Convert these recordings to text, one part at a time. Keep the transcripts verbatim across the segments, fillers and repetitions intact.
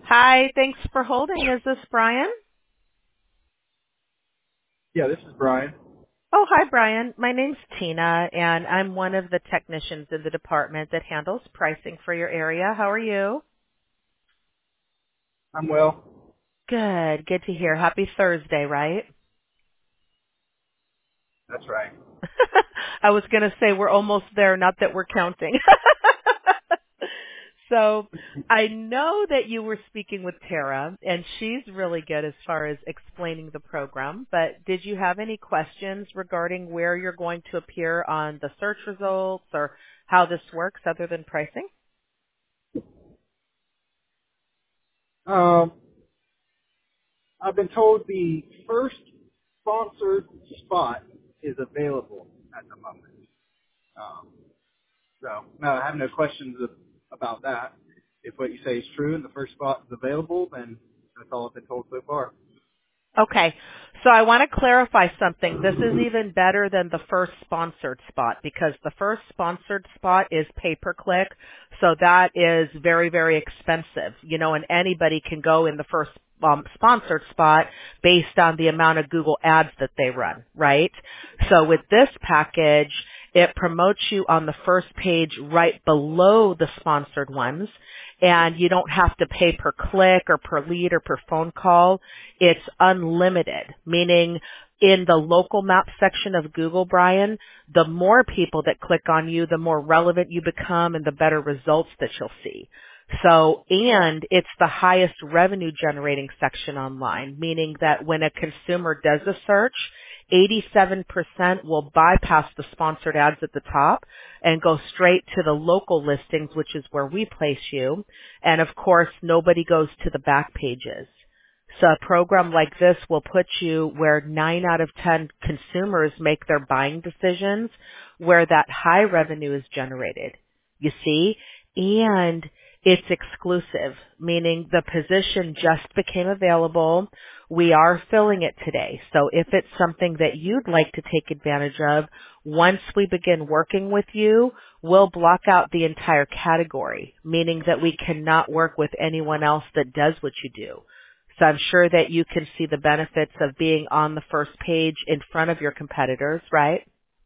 Hi, thanks for holding. Is this Brian? Yeah, this is Brian. Oh, hi, Brian. My name's Tina, and I'm one of the technicians in the department that handles pricing for your area. How are you? I'm well. Good. Good to hear. Happy Thursday, right? That's right. I was going to say we're almost there, not that we're counting. So I know that you were speaking with Tara, and she's really good as far as explaining the program, but did you have any questions regarding where you're going to appear on the search results or how this works other than pricing? Um, I've been told the first sponsored spot is available at the moment. Um, so, no, I have no questions of, about that. If what you say is true and the first spot is available, then that's all I've been told so far. Okay. So I want to clarify something. This is even better than the first sponsored spot because the first sponsored spot is pay-per-click. So that is very, very expensive, you know, and anybody can go in the first um, sponsored spot based on the amount of Google ads that they run, right? So with this package, it promotes you on the first page right below the sponsored ones, and you don't have to pay per click or per lead or per phone call. It's unlimited, meaning in the local map section of Google, Brian, the more people that click on you, the more relevant you become and the better results that you'll see. So, and it's the highest revenue generating section online, meaning that when a consumer does a search, eighty-seven percent will bypass the sponsored ads at the top and go straight to the local listings, which is where we place you. And of course, nobody goes to the back pages. So a program like this will put you where nine out of ten consumers make their buying decisions, where that high revenue is generated. You see? And it's exclusive, meaning the position just became available. We are filling it today. So if it's something that you'd like to take advantage of, once we begin working with you, we'll block out the entire category, meaning that we cannot work with anyone else that does what you do. So I'm sure that you can see the benefits of being on the first page in front of your competitors, right?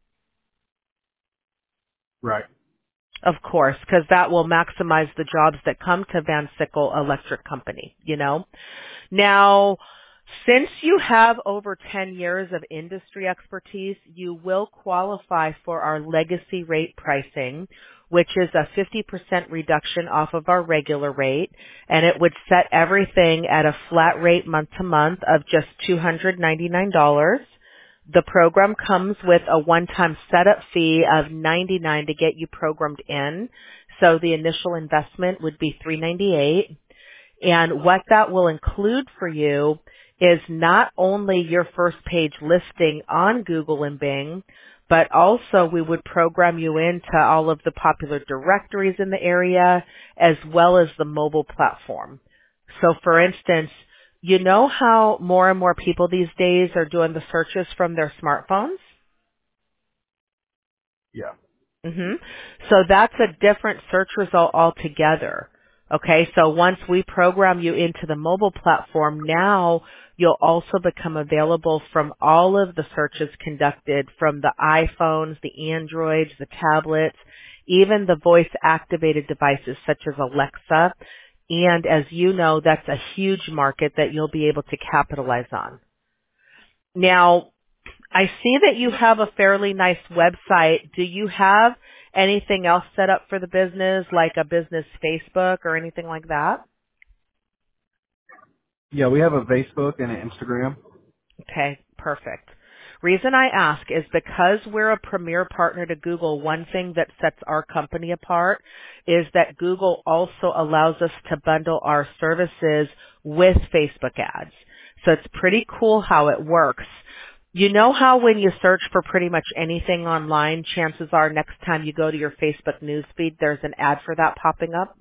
Right. Of course, because that will maximize the jobs that come to Van Sickle Electric Company, you know. Now, since you have over ten years of industry expertise, you will qualify for our legacy rate pricing, which is a fifty percent reduction off of our regular rate, and it would set everything at a flat rate month to month of just two hundred ninety-nine dollars. The program comes with a one-time setup fee of ninety-nine dollars to get you programmed in. So the initial investment would be three hundred ninety-eight dollars. And what that will include for you is not only your first page listing on Google and Bing, but also we would program you into all of the popular directories in the area as well as the mobile platform. So for instance, you know how more and more people these days are doing the searches from their smartphones? Yeah. hmm So that's a different search result altogether. Okay, so once we program you into the mobile platform, now you'll also become available from all of the searches conducted from the iPhones, the Androids, the tablets, even the voice-activated devices such as Alexa. And as you know, that's a huge market that you'll be able to capitalize on. Now, I see that you have a fairly nice website. Do you have anything else set up for the business, like a business Facebook or anything like that? Yeah, we have a Facebook and an Instagram. Okay, perfect. Reason I ask is because we're a premier partner to Google, one thing that sets our company apart is that Google also allows us to bundle our services with Facebook ads. So it's pretty cool how it works. You know how when you search for pretty much anything online, chances are next time you go to your Facebook newsfeed, there's an ad for that popping up?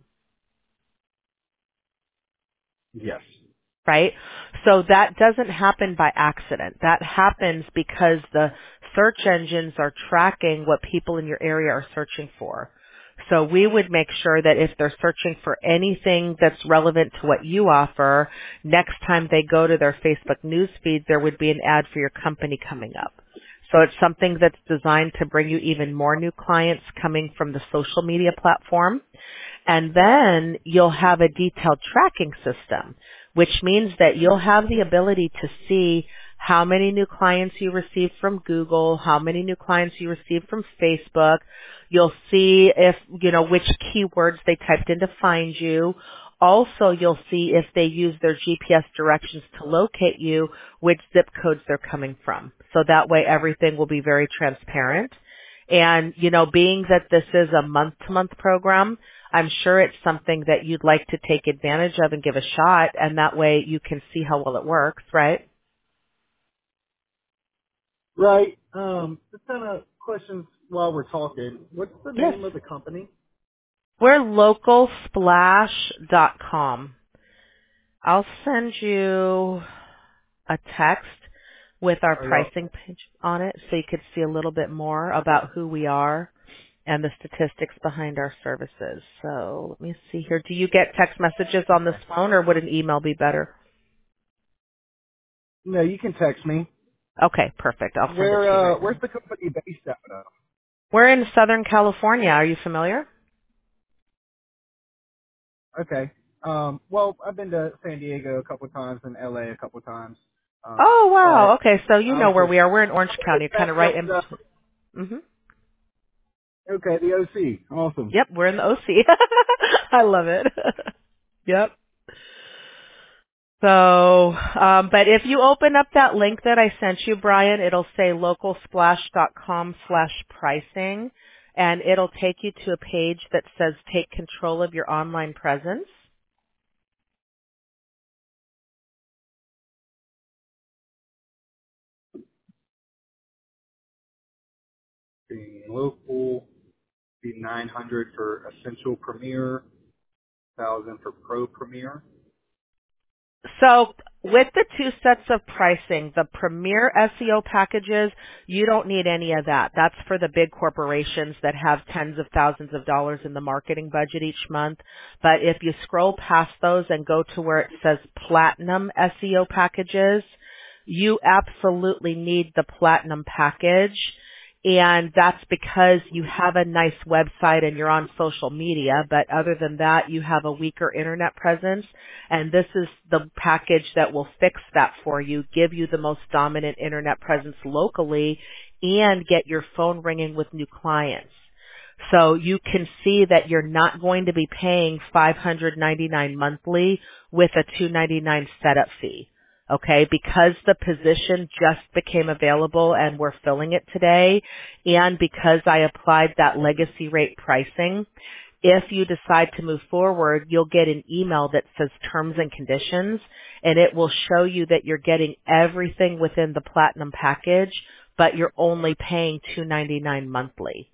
Yes. Right? So that doesn't happen by accident. That happens because the search engines are tracking what people in your area are searching for. So we would make sure that if they're searching for anything that's relevant to what you offer, next time they go to their Facebook news feed, there would be an ad for your company coming up. So it's something that's designed to bring you even more new clients coming from the social media platform. And then you'll have a detailed tracking system, which means that you'll have the ability to see how many new clients you received from Google, how many new clients you received from Facebook. You'll see if, you know, which keywords they typed in to find you. Also, you'll see if they use their G P S directions to locate you, which zip codes they're coming from. So that way everything will be very transparent. And, you know, being that this is a month-to-month program, I'm sure it's something that you'd like to take advantage of and give a shot, and that way you can see how well it works, right? Right. Um, just kind of questions while we're talking. What's the Yes. name of the company? We're local splash dot com. I'll send you a text with our Oh, yeah. pricing page on it so you could see a little bit more about who we are and the statistics behind our services. So let me see here. Do you get text messages on this Okay. phone, or would an email be better? No, you can text me. Okay, perfect. I'll send it Where, to you uh, right where's now. the company based out of? We're in Southern California. Are you familiar? Okay. Um, well, I've been to San Diego a couple of times and L A a couple of times. Um, Oh, wow. but Okay, so you I know was where just, we are. We're in Orange I was County, just kind of matching right up in with, uh, between. hmm okay, the O C. Awesome. Yep, we're in the O C. I love it. Yep. So, um, but if you open up that link that I sent you, Brian, it'll say localsplash.com slash pricing, and it'll take you to a page that says take control of your online presence. Being local, be nine hundred for Essential Premier, one thousand for Pro Premier. So with the two sets of pricing, the premier S E O packages, you don't need any of that. That's for the big corporations that have tens of thousands of dollars in the marketing budget each month. But if you scroll past those and go to where it says platinum S E O packages, you absolutely need the platinum package. And that's because you have a nice website and you're on social media, but other than that, you have a weaker internet presence. And this is the package that will fix that for you, give you the most dominant internet presence locally, and get your phone ringing with new clients. So you can see that you're not going to be paying five hundred ninety-nine dollars monthly with a two hundred ninety-nine dollars setup fee. Okay, because the position just became available and we're filling it today, and because I applied that legacy rate pricing, if you decide to move forward, you'll get an email that says terms and conditions, and it will show you that you're getting everything within the platinum package, but you're only paying two hundred ninety-nine dollars monthly.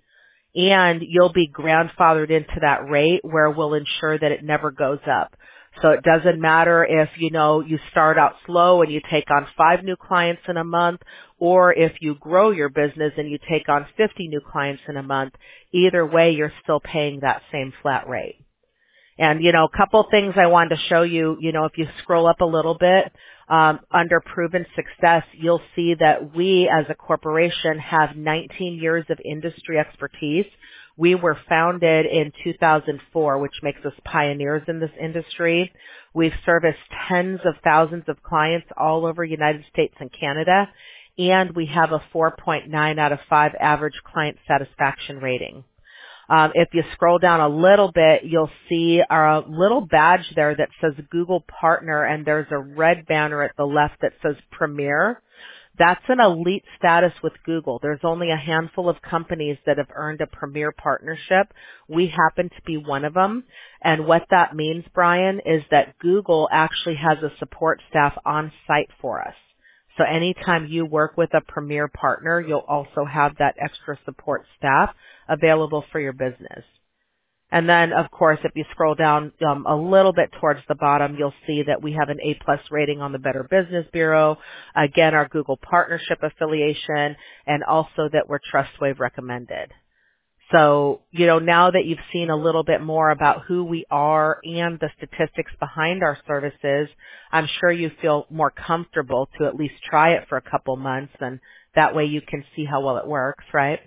And you'll be grandfathered into that rate where we'll ensure that it never goes up. So it doesn't matter if, you know, you start out slow and you take on five new clients in a month, or if you grow your business and you take on fifty new clients in a month. Either way, you're still paying that same flat rate. And, you know, a couple things I wanted to show you, you know, if you scroll up a little bit, um, under proven success, you'll see that we as a corporation have nineteen years of industry expertise. We were founded in two thousand four, which makes us pioneers in this industry. We've serviced tens of thousands of clients all over the United States and Canada, and we have a four point nine out of five average client satisfaction rating. Um, if you scroll down a little bit, you'll see our little badge there that says Google Partner, and there's a red banner at the left that says Premier. That's an elite status with Google. There's only a handful of companies that have earned a Premier partnership. We happen to be one of them. And what that means, Brian, is that Google actually has a support staff on site for us. So anytime you work with a Premier partner, you'll also have that extra support staff available for your business. And then, of course, if you scroll down um, a little bit towards the bottom, you'll see that we have an A-plus rating on the Better Business Bureau, again, our Google partnership affiliation, and also that we're TrustWave recommended. So, you know, now that you've seen a little bit more about who we are and the statistics behind our services, I'm sure you feel more comfortable to at least try it for a couple months, and that way you can see how well it works, right?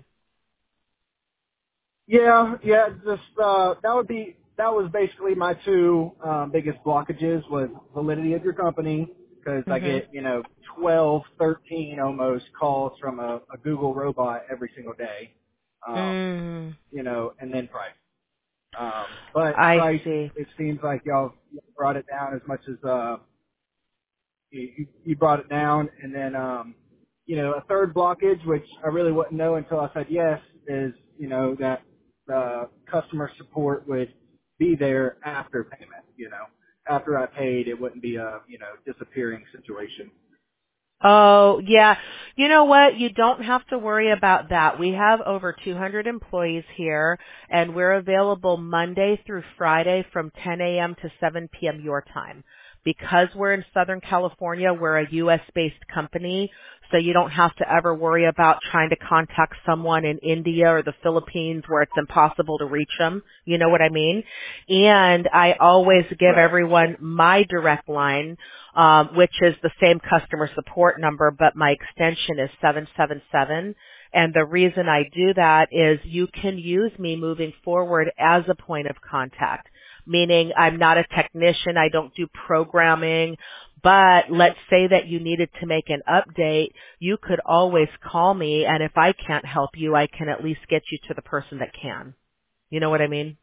Yeah, yeah, just, uh, that would be, that was basically my two, um, biggest blockages was validity of your company, because I Mhm. get, you know, twelve, thirteen almost calls from a, a Google robot every single day, um, Mm, you know, and then price. Um, but I price, see. it seems like y'all brought it down as much as, uh, you, you brought it down, and then um, you know a third blockage, which I really wouldn't know until I said yes, is you know that the customer support would be there after payment. You know, after I paid, it wouldn't be a you know disappearing situation. Oh, yeah. You know what? You don't have to worry about that. We have over two hundred employees here, and we're available Monday through Friday from ten a.m. to seven p.m. your time. Because we're in Southern California, we're a U S-based company, so you don't have to ever worry about trying to contact someone in India or the Philippines where it's impossible to reach them. You know what I mean? And I always give Right. everyone my direct line, um, which is the same customer support number, but my extension is seven seven seven. And the reason I do that is you can use me moving forward as a point of contact, meaning I'm not a technician, I don't do programming, but let's say that you needed to make an update, you could always call me, and if I can't help you, I can at least get you to the person that can. You know what I mean?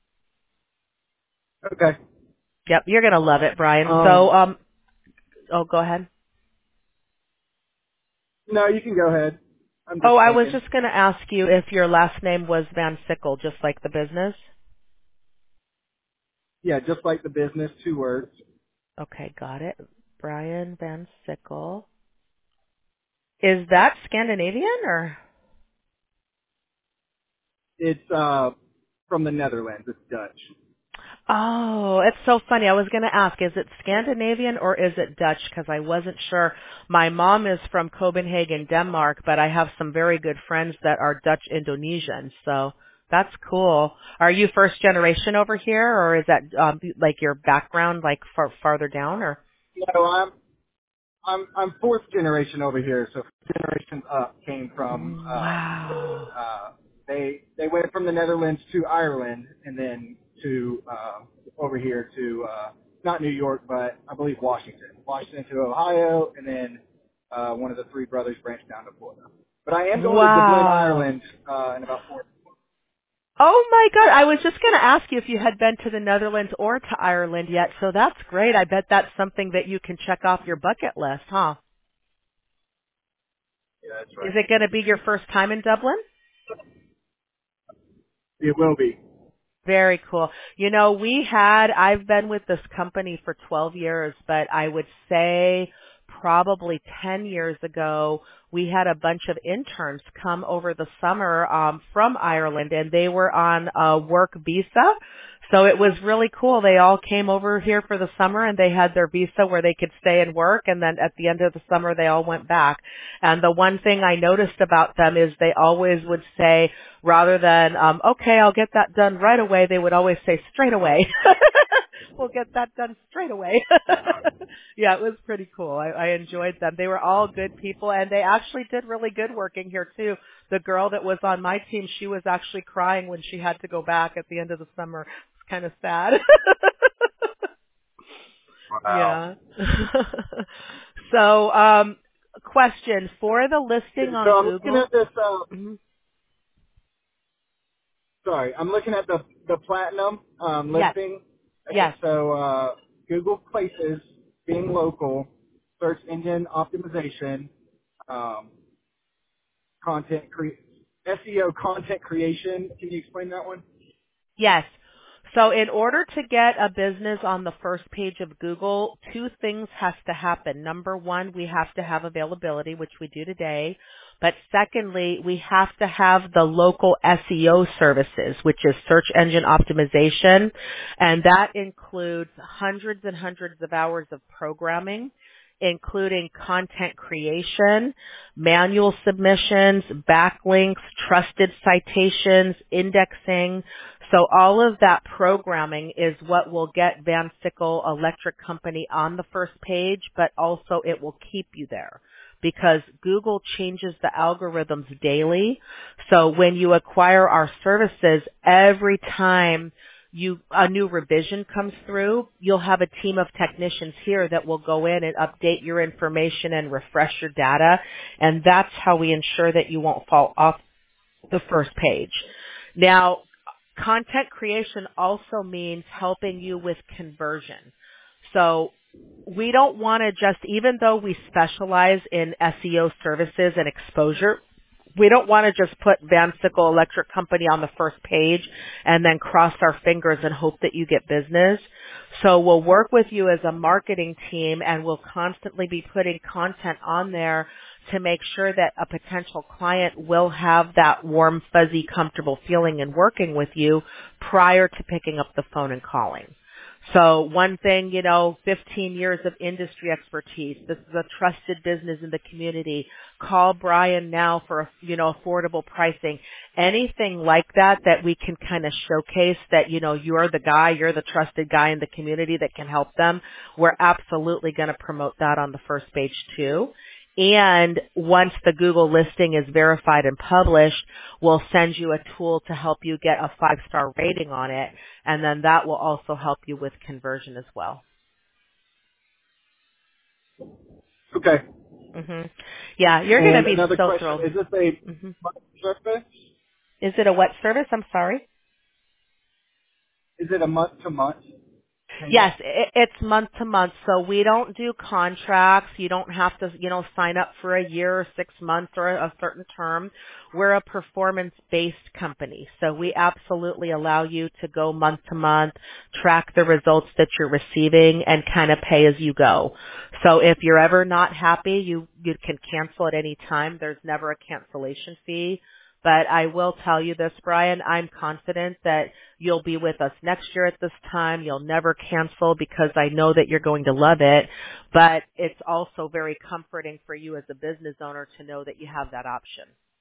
Okay. Yep, you're going to love it, Brian. Um, So, um, oh, go ahead. no, you can go ahead. I'm just Oh, I was thinking. just going to ask you if your last name was Van Sickle, just like the business. Yeah, just like the business, two words. Okay, got it. Brian Van Sickle. Is that Scandinavian or? It's uh from the Netherlands. It's Dutch. Oh, it's so funny. I was going to ask, is it Scandinavian or is it Dutch? Because I wasn't sure. My mom is from Copenhagen, Denmark, but I have some very good friends that are Dutch Indonesian. So that's cool. Are you first generation over here, or is that um, like your background, like far, farther down? Or No, I'm I'm I'm fourth generation over here, so generations up came from um, wow, uh, they they went from the Netherlands to Ireland and then to uh, over here to uh, not New York, but I believe Washington, Washington to Ohio, and then uh, one of the three brothers branched down to Florida. But I am going to Dublin, wow. Ireland, uh, in about four. Oh my God, I was just going to ask you if you had been to the Netherlands or to Ireland yet, so that's great. I bet that's something that you can check off your bucket list, huh? Yeah, that's Is right. it going to be your first time in Dublin? It will be. Very cool. You know, we had, I've been with this company for twelve years, but I would say probably ten years ago, we had a bunch of interns come over the summer um, from Ireland, and they were on a work visa. So it was really cool. They all came over here for the summer, and they had their visa where they could stay and work, and then at the end of the summer, they all went back. And the one thing I noticed about them is they always would say, rather than, um, okay, I'll get that done right away, they would always say straight away. We'll get that done straight away. Yeah, it was pretty cool. I, I enjoyed them. They were all good people, and they actually did really good working here too. The girl that was on my team, she was actually crying when she had to go back at the end of the summer. It's kind of sad. Wow. Yeah. So, um, question for the listing So on I'm looking Google. at this. Uh, Mhm. Sorry, I'm looking at the the platinum um, Yes. listing. Okay, Yes. so uh, Google Places, being local, search engine optimization, um, content cre- S E O content creation. Can you explain that one? Yes. So in order to get a business on the first page of Google, two things has to happen. Number one, we have to have availability, which we do today. But secondly, we have to have the local S E O services, which is search engine optimization. And that includes hundreds and hundreds of hours of programming. including content creation, manual submissions, backlinks, trusted citations, indexing. So all of that programming is what will get Van Sickle Electric Company on the first page, but also it will keep you there because Google changes the algorithms daily. So when you acquire our services, every time you a new revision comes through, you'll have a team of technicians here that will go in and update your information and refresh your data, and that's how we ensure that you won't fall off the first page. Now, content creation also means helping you with conversion. So we don't want to just, even though we specialize in S E O services and exposure, we don't want to just put Van Sickle Electric Company on the first page and then cross our fingers and hope that you get business. So we'll work with you as a marketing team and we'll constantly be putting content on there to make sure that a potential client will have that warm, fuzzy, comfortable feeling in working with you prior to picking up the phone and calling. So one thing, you know, fifteen years of industry expertise. This is a trusted business in the community. Call Brian now for, you know, affordable pricing. Anything like that that we can kind of showcase that, you know, you're the guy, you're the trusted guy in the community that can help them. We're absolutely going to promote that on the first page too. And once the Google listing is verified and published, we'll send you a tool to help you get a five-star rating on it, and then that will also help you with conversion as well. Okay. Mhm. Yeah, you're going to be another so question, thrilled. is this a Mhm. service? Is it a what service? I'm sorry. Is it a month-to-month payment? Yes, it, it's month to month. So we don't do contracts. You don't have to, you know, sign up for a year or six months or a certain term. We're a performance-based company. So we absolutely allow you to go month to month, track the results that you're receiving, and kind of pay as you go. So if you're ever not happy, you, you can cancel at any time. There's never a cancellation fee. But I will tell you this, Brian, I'm confident that you'll be with us next year at this time. You'll never cancel because I know that you're going to love it. But it's also very comforting for you as a business owner to know that you have that option.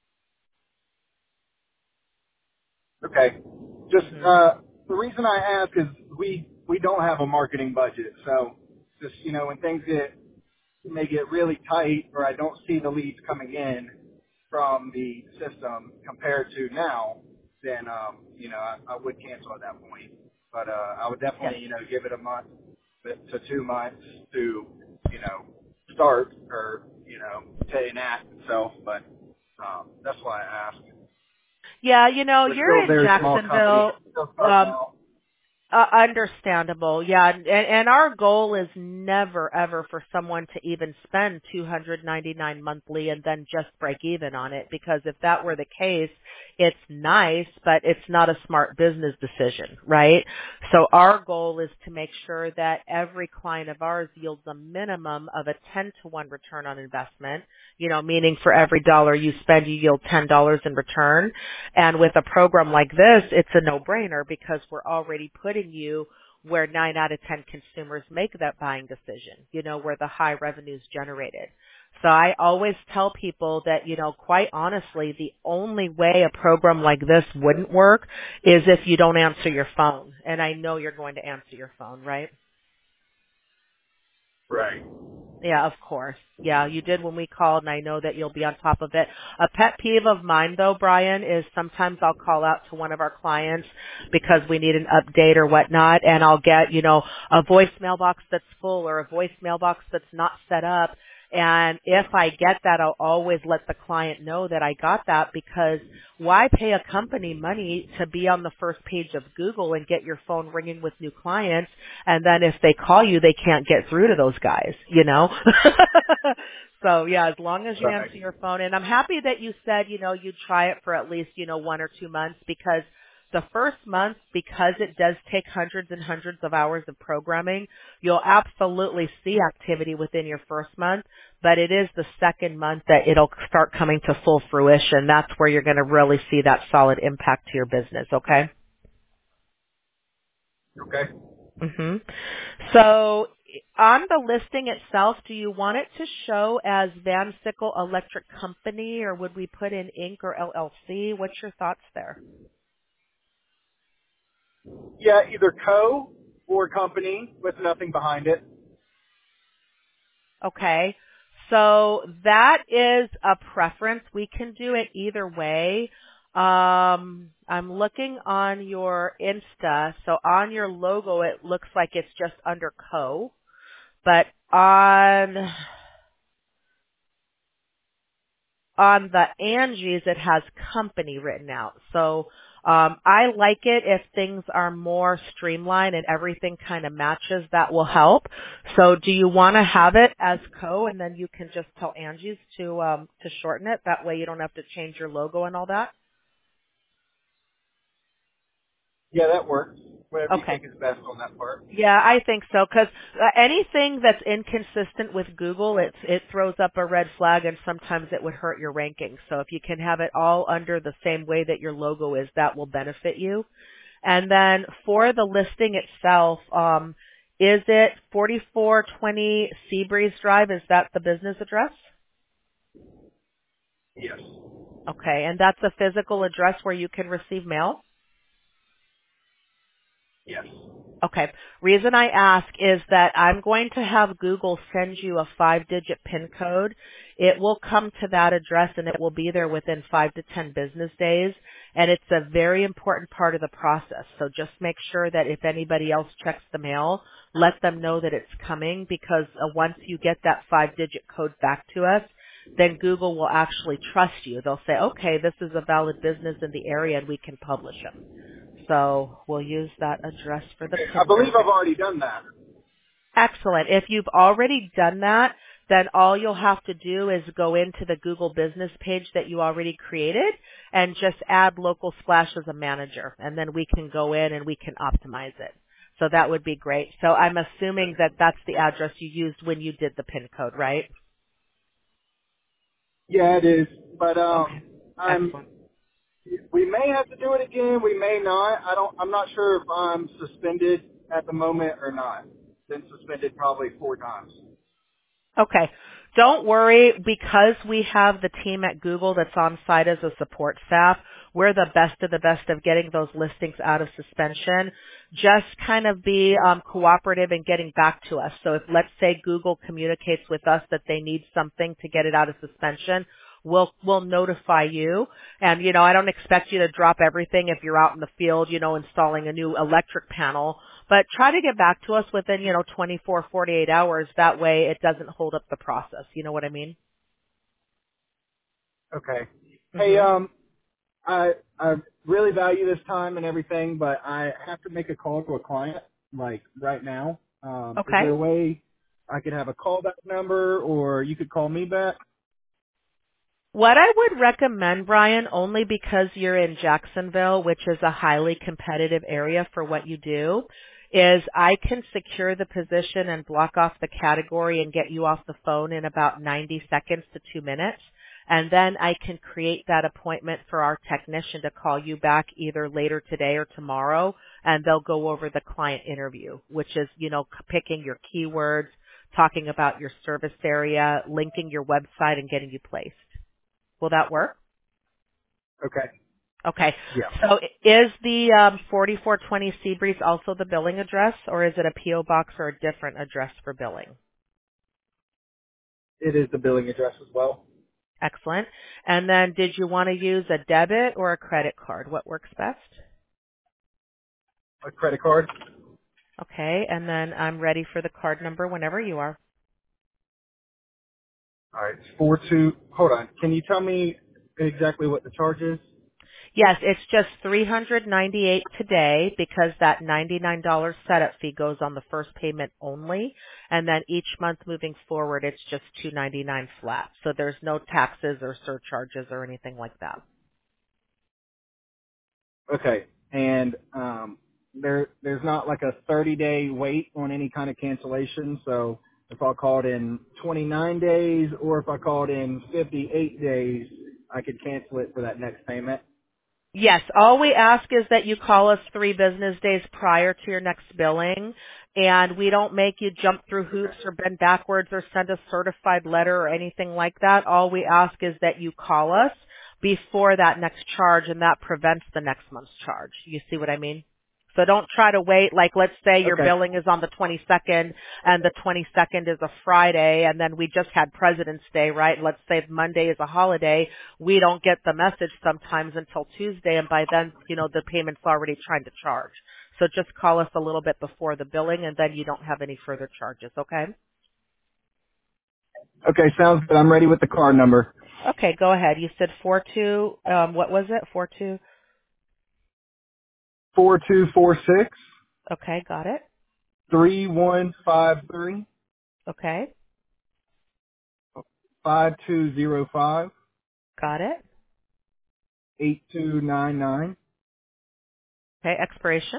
Okay. Just Mm-hmm. uh, the reason I ask is we we don't have a marketing budget, so just you know when things get may get really tight or I don't see the leads coming in from the system compared to now, then um, you know I, I would cancel at that point. But uh, I would definitely Yes. you know give it a month to two months to you know start or you know to enact itself. But um, that's why I asked. Yeah, you know, We're still you're a in very small company. Jacksonville. Still starting Um, out. Uh, understandable, yeah, and, and our goal is never ever for someone to even spend two hundred ninety-nine monthly and then just break even on it, because if that were the case, it's nice, but it's not a smart business decision, right? So our goal is to make sure that every client of ours yields a minimum of a ten to one return on investment, you know, meaning for every dollar you spend, you yield ten dollars in return. And with a program like this, it's a no-brainer because we're already putting you where nine out of ten consumers make that buying decision, you know, where the high revenues generated. So I always tell people that, you know, quite honestly, the only way a program like this wouldn't work is if you don't answer your phone. And I know you're going to answer your phone, right? Right. Yeah, of course. Yeah, you did when we called, and I know that you'll be on top of it. A pet peeve of mine, though, Brian, is sometimes I'll call out to one of our clients because we need an update or whatnot, and I'll get, you know, a voicemail box that's full or a voicemail box that's not set up. And if I get that, I'll always let the client know that I got that, because why pay a company money to be on the first page of Google and get your phone ringing with new clients, and then if they call you, they can't get through to those guys, you know? So yeah, as long as you Right. answer your phone. And I'm happy that you said, you know, you'd try it for at least, you know, one or two months, because the first month, because it does take hundreds and hundreds of hours of programming, you'll absolutely see activity within your first month, but it is the second month that it'll start coming to full fruition. That's where you're going to really see that solid impact to your business, okay? Okay. Mhm. So on the listing itself, do you want it to show as Van Sickle Electric Company, or would we put in Inc or L L C? What's your thoughts there? Yeah, either co or company with nothing behind it. Okay. So that is a preference. We can do it either way. Um, I'm looking on your Insta. So on your logo, it looks like it's just under co, but on, on the Angie's, it has company written out. So um, I like it if things are more streamlined and everything kind of matches. That will help. So do you want to have it as co, and then you can just tell Angie's to um, to shorten it? That way you don't have to change your logo and all that. Yeah, that works. Whatever you Okay. think is best on that part. Yeah, I think so, because uh, anything that's inconsistent with Google, it it throws up a red flag, and sometimes it would hurt your ranking. So if you can have it all under the same way that your logo is, that will benefit you. And then for the listing itself, um, is it forty-four twenty Seabreeze Drive? Is that the business address? Yes. Okay, and that's a physical address where you can receive mail? Yes. Okay. Reason I ask is that I'm going to have Google send you a five-digit PIN code. It will come to that address, and it will be there within five to ten business days. And it's a very important part of the process. So just make sure that if anybody else checks the mail, let them know that it's coming, because uh, once you get that five-digit code back to us, then Google will actually trust you. They'll say, okay, this is a valid business in the area, and we can publish them. So we'll use that address for the Okay. I PIN believe code. I've already done that. Excellent. If you've already done that, then all you'll have to do is go into the Google business page that you already created and just add Local Splash as a manager. And then we can go in and we can optimize it. So that would be great. So I'm assuming that that's the address you used when you did the PIN code, right? Yeah, it is. But Okay. um, I'm. Excellent. We may have to do it again. We may not. I don't. I'm not sure if I'm suspended at the moment or not. Been suspended probably four times. Okay. Don't worry, because we have the team at Google that's on site as a support staff. We're the best of the best of getting those listings out of suspension. Just kind of be um, cooperative in getting back to us. So if, let's say, Google communicates with us that they need something to get it out of suspension, we'll we'll notify you. And you know, I don't expect you to drop everything if you're out in the field, you know, installing a new electric panel. But try to get back to us within, you know, twenty-four, forty-eight hours. That way it doesn't hold up the process. You know what I mean? Okay. Hey, Mhm. um, I I really value this time and everything, but I have to make a call to a client like right now. Um, is there Okay. a way I could have a callback number, or you could call me back? What I would recommend, Brian, only because you're in Jacksonville, which is a highly competitive area for what you do, is I can secure the position and block off the category and get you off the phone in about ninety seconds to two minutes. And then I can create that appointment for our technician to call you back either later today or tomorrow, and they'll go over the client interview, which is, you know, picking your keywords, talking about your service area, linking your website, and getting you placed. Will that work? Okay. Okay. Yeah. So is the um, forty-four twenty Seabreeze also the billing address, or is it a P O box or a different address for billing? It is the billing address as well. Excellent. And then did you want to use a debit or a credit card? What works best? A credit card. Okay. And then I'm ready for the card number whenever you are. All right. It's four two. Hold on. Can you tell me exactly what the charge is? Yes, it's just three hundred ninety-eight today because that ninety-nine dollars setup fee goes on the first payment only, and then each month moving forward it's just two ninety-nine flat. So there's no taxes or surcharges or anything like that. Okay. And um, there there's not like a thirty day wait on any kind of cancellation. So if I called in twenty-nine days, or if I called in fifty-eight days, I could cancel it for that next payment. Yes, all we ask is that you call us three business days prior to your next billing, and we don't make you jump through Okay. hoops or bend backwards or send a certified letter or anything like that. All we ask is that you call us before that next charge, and that prevents the next month's charge. You see what I mean? So don't try to wait. Like, let's say your Okay. billing is on the twenty-second and the twenty-second is a Friday, and then we just had President's Day, right? Let's say Monday is a holiday. We don't get the message sometimes until Tuesday, and by then, you know, the payment's already trying to charge. So just call us a little bit before the billing, and then you don't have any further charges, okay? Okay, sounds good. I'm ready with the card number. Okay, go ahead. You said four two, um, what was it? Four two? Four two four six Okay, got it. three one five three Okay, five two zero five got it. eight two nine nine Okay, expiration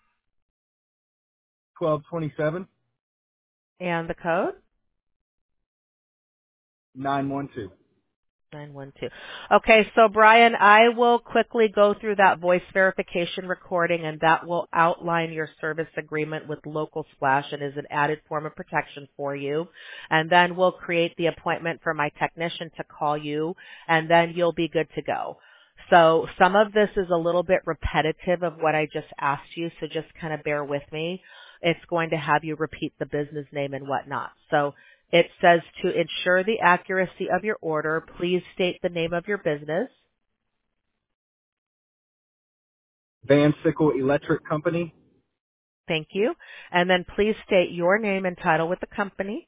twelve twenty seven and the code? nine one two. nine one two. Okay, so Brian, I will quickly go through that voice verification recording, and that will outline your service agreement with Local Splash and is an added form of protection for you. And then we'll create the appointment for my technician to call you, and then you'll be good to go. So some of this is a little bit repetitive of what I just asked you, so just kind of bear with me. It's going to have you repeat the business name and whatnot. So it says to ensure the accuracy of your order, please state the name of your business. Van Sickle Electric Company. Thank you. And then please state your name and title with the company.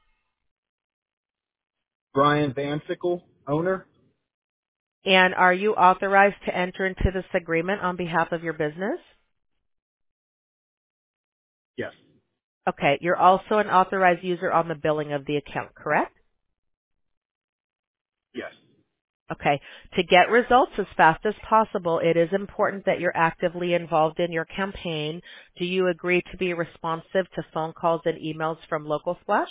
Brian Van Sickle, owner. And are you authorized to enter into this agreement on behalf of your business? Yes. Okay, you're also an authorized user on the billing of the account, correct? Yes. Okay. To get results as fast as possible, it is important that you're actively involved in your campaign. Do you agree to be responsive to phone calls and emails from Local Splash?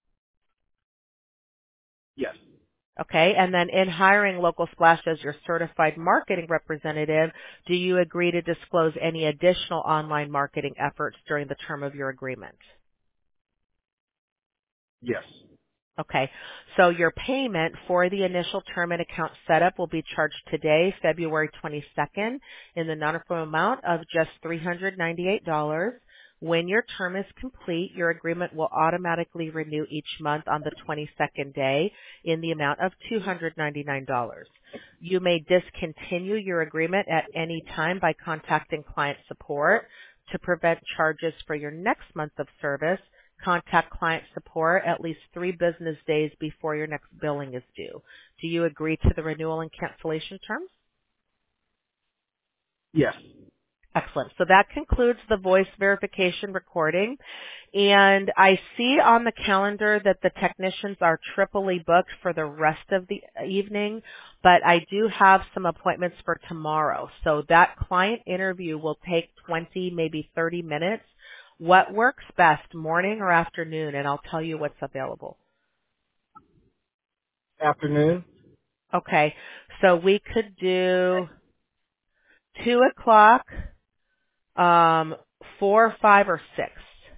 Yes. Okay. And then in hiring Local Splash as your certified marketing representative, do you agree to disclose any additional online marketing efforts during the term of your agreement? Yes. Okay. So your payment for the initial term and account setup will be charged today, February twenty-second, in the non-refundable amount of just three hundred ninety-eight dollars. When your term is complete, your agreement will automatically renew each month on the twenty-second day in the amount of two hundred ninety-nine dollars. You may discontinue your agreement at any time by contacting client support. To prevent charges for your next month of service, contact client support at least three business days before your next billing is due. Do you agree to the renewal and cancellation terms? Yes. Excellent. So that concludes the voice verification recording. And I see on the calendar that the technicians are triply booked for the rest of the evening, but I do have some appointments for tomorrow. So that client interview will take twenty, maybe thirty minutes. What works best, morning or afternoon? And I'll tell you what's available. Afternoon. Okay. So we could do two o'clock, um, four, five, or six.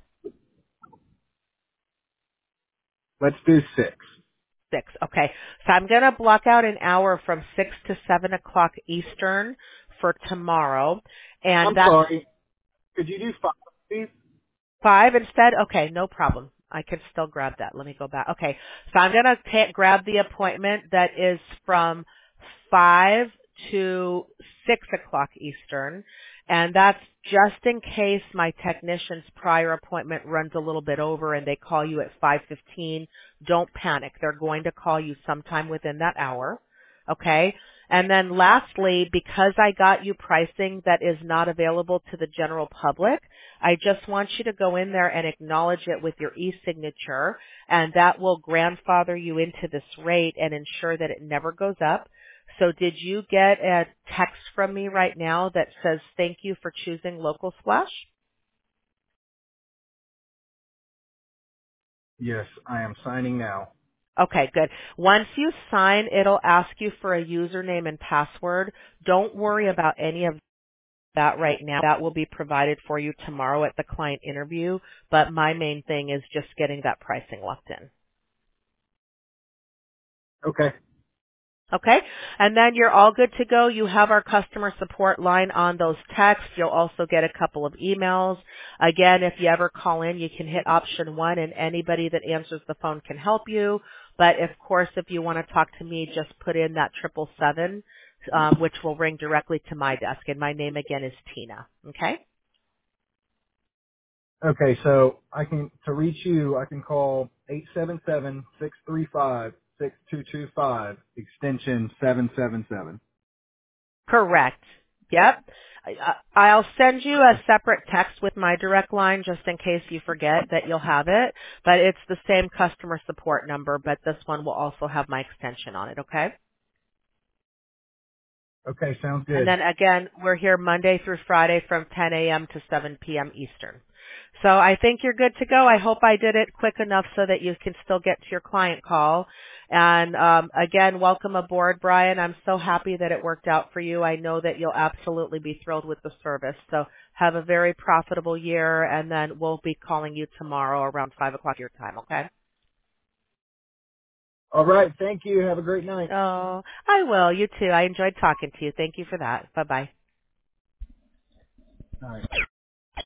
Let's do six. Six. Okay. So I'm going to block out an hour from six to seven o'clock Eastern for tomorrow. And I'm that's sorry. Could you do five, please? five instead? Okay, no problem. I can still grab that. Let me go back. Okay. So I'm going to ta- grab the appointment that is from five to six o'clock Eastern. And that's just in case my technician's prior appointment runs a little bit over and they call you at five fifteen. Don't panic. They're going to call you sometime within that hour. Okay. And then lastly, because I got you pricing that is not available to the general public, I just want you to go in there and acknowledge it with your e-signature, and that will grandfather you into this rate and ensure that it never goes up. So did you get a text from me right now that says thank you for choosing Local Splash? Yes, I am signing now. Okay, good. Once you sign, it'll ask you for a username and password. Don't worry about any of that right now. That will be provided for you tomorrow at the client interview, but my main thing is just getting that pricing locked in. Okay. Okay? And then you're all good to go. You have our customer support line on those texts. You'll also get a couple of emails. Again, if you ever call in, you can hit option one and anybody that answers the phone can help you. But of course, if you want to talk to me, just put in that triple seven, um, which will ring directly to my desk. And my name again is Tina. Okay? Okay, so I can to reach you, I can call eight seven seven, six three five, six two two five, extension seven seven seven. Correct. Yep. I- I'll send you a separate text with my direct line just in case you forget that you'll have it, but it's the same customer support number, but this one will also have my extension on it, okay? Okay, sounds And good. then again, we're here Monday through Friday from ten a.m. to seven p.m. Eastern. So I think you're good to go. I hope I did it quick enough so that you can still get to your client call. And um, again, welcome aboard, Brian. I'm so happy that it worked out for you. I know that you'll absolutely be thrilled with the service. So have a very profitable year, and then we'll be calling you tomorrow around five o'clock your time, okay? All right, thank you. Have a great night. Oh, I will. You too. I enjoyed talking to you. Thank you for that. Bye-bye. All right.